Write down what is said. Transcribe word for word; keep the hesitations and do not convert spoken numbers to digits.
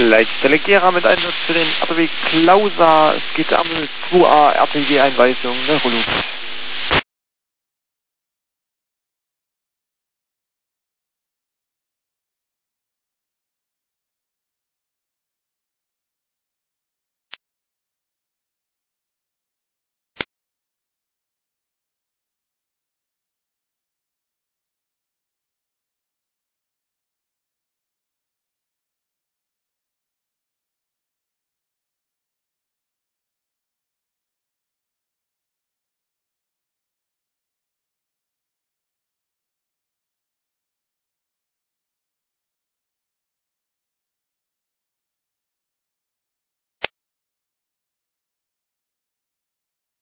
Leitstelle Gera mit Einsatz für den A P W Klausa. Es geht am zwei a R T G-Einweisung, ne, Rolo?